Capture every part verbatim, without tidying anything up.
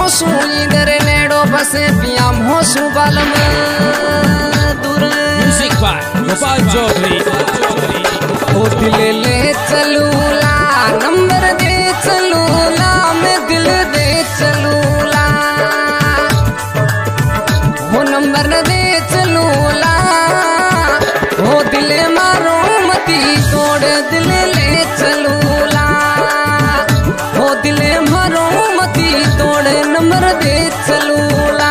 होसू इधर नेड़ो बसे पिया होसू बालम दूर म्यूजिक बाय गोपाल चौधरी। ओ दिल ले चलूला नंबर दे चलूला मैं दिल दे चलूला वो नंबर दे चलूला वो दिल मारो मती तोड़ दिल ले चलूला वो दिल मारो मती तोड़ नंबर दे चलूला।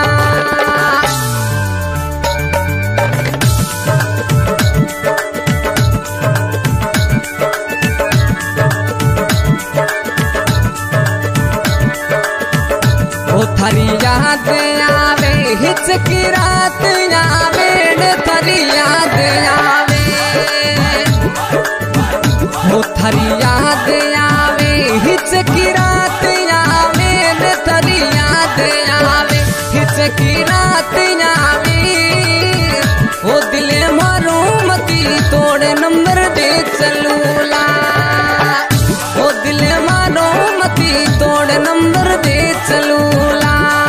ओ थारी याद आवे हिचकी रात आवे थारी याद आवे ओ थारी याद आवे हिचकी रात आवे थारी याद आवे हिचकी रात आवे ओ दिले मारो मती तोड़ नंबर दे चलूला ओ दिले मारो मती तोड़ नंबर दे चलूला।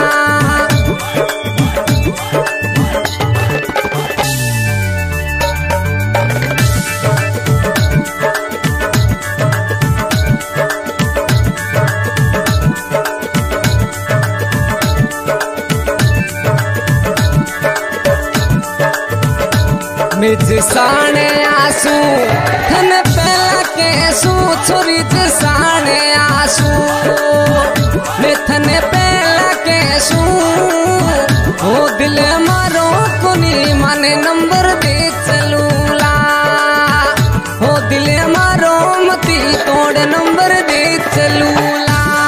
मिर्च साने आंसू थन पहला कैसू छोरी साने आंसू मैं थने पहला कैसू ओ दिल मारो कोनी माने नंबर दे चलूला ओ दिल मारो मती तोड़ नंबर दे चलूला।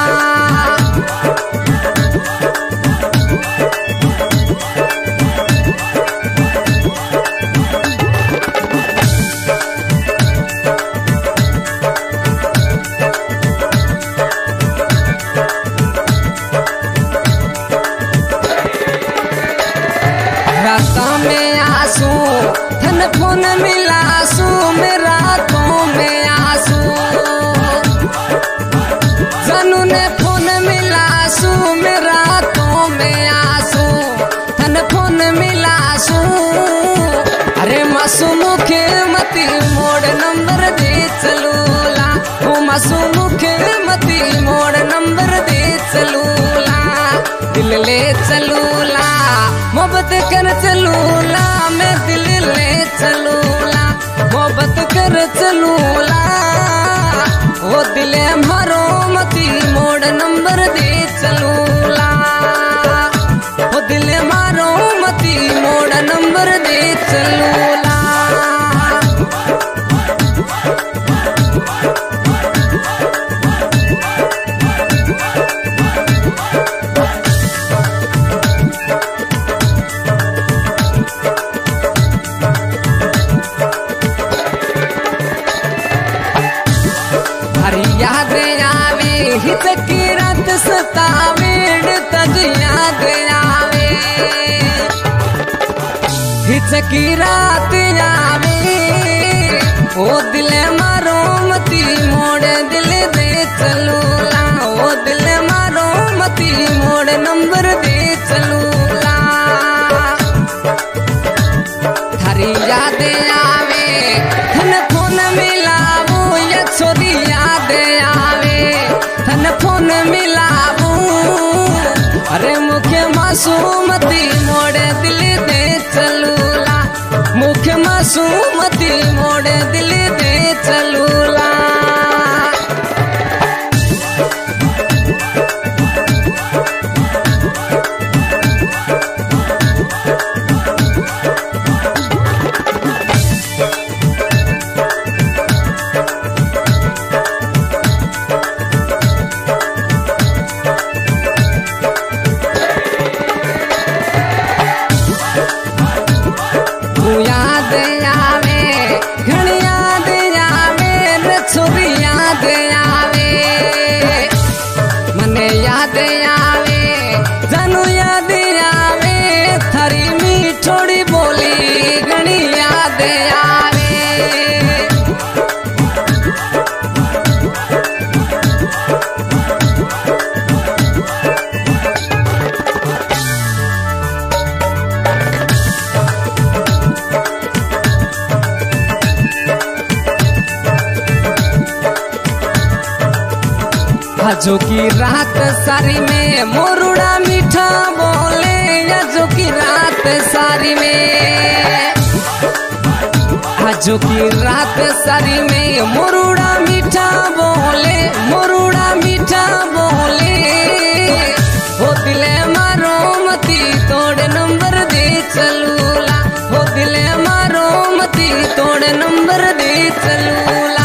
रातों में आंसू थन फोन मिलासू में रातों में आंसू जानू ने फोन मिलासू में रातों में आंसू थन फोन मिलासू अरे मासू मुखे मती मोड़ नंबर दे चलूला ओ मासू मुखे मती मोड़ नंबर दे चलूला दिल ले चलूला मोहब्बत कर चलूला मैं दिल ले चलूला मोहब्बत कर चलूला वो दिले मारो मती मोड़ नंबर दे चलूला वो दिले मारो मती मोड़ नंबर दे चलूला। याद आवे हिचकी रात सतावे तज याद आवे हिचकी रात आवे ओ दिल मारो मती मोड़ दिल दे चलूला ओ दिल मारो मती मोड़ नंबर दे चलूला। थारी याद आवे थन फोन मिलावो या छोरी याद आवे थन फोन मिलावू अरे मुखे मासूमती मोड़ दिल दे चलूला मुखे मासूमती मोड़ दिल दे चलूला। याद आवे घणी याद आवे आजो की रात सारी में मोरुड़ा मीठा बोले, आजो की रात सारी में, आजो की रात सारी में मोरुड़ा मीठा बोले, मोरुड़ा मीठा बोले। हो दिले मारो मती तोड़ नंबर दे चलूला, हो दिले मारो मती तोड़ नंबर दे चलूला।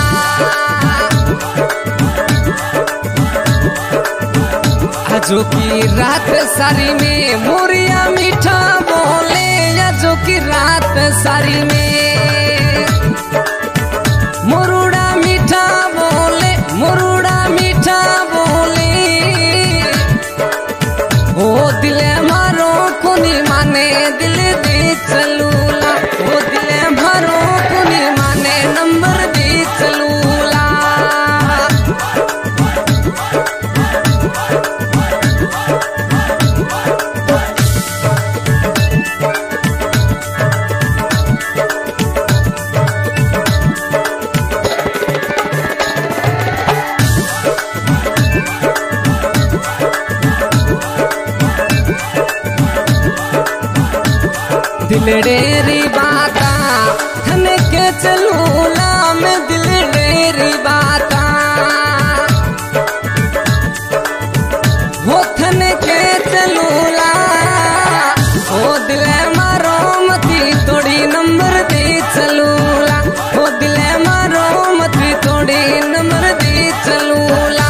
आजो की रात सारी में मोरिया मीठा बोले, आजो की रात सारी में मोरुड़ा मीठा बोले, मोरुड़ा मीठा बोले। ओ दिले मारो कोनी माने दिल दे चलूला, ओ दिले मारो कोनी माने नंबर दे चलूला। दिलडेरी बाता थन के चलूला मैं, दिलडेरी बाता हो थन के चलूला। ओ दिले मारो मती तोड़ी नंबर दे चलूला, ओ दिले मारो मती तोड़ी नंबर दे चलूला।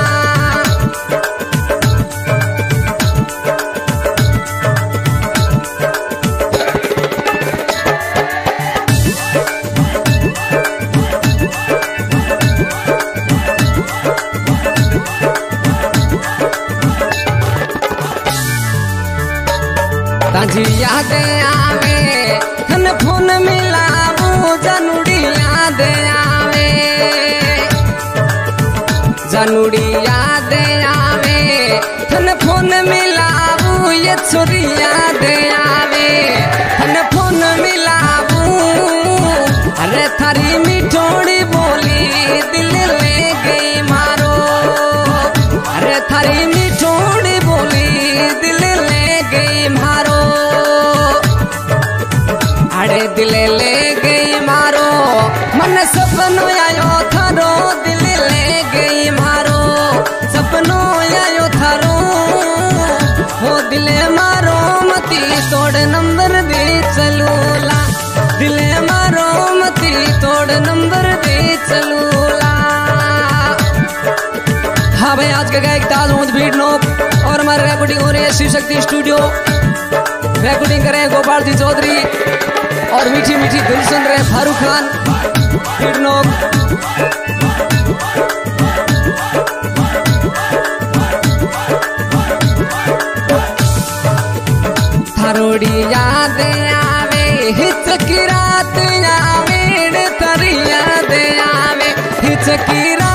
ताजी याद आवे थन फोन मिलावू, जानुड़ी याद आवे, जानुड़ी याद आवे थन फोन मिलावू, ये छोरी याद आवे थन फोन मिलावू। अरे थारी मिठोड़ी बोली दिल ले गई मारो, अरे थारी मिठोड़ी बोली दिल ले गई मारो। अरे दिल ले गई मारो मन सपनो आयो थारो, दिल ले गई मारो सपनो आयो थारो। हो दिले मारो मती तोड़ नंबर दे चलूला, दिले मारो मती तोड़ नंबर दे चलूला। हाँ भाई, आज का गायक ताज भीड़ नोक और हमारे रिकॉर्डिंग हो रही है शिव शक्ति स्टूडियो। रिकॉर्डिंग कर रहे हैं गोपाल जी चौधरी और मीठी मीठी धुन सुन रहे हैं फारूक खान भीड़ नोक। थारोड़ी याद आवे हिचकी रात आवे, तारी याद आवे हिचकी रात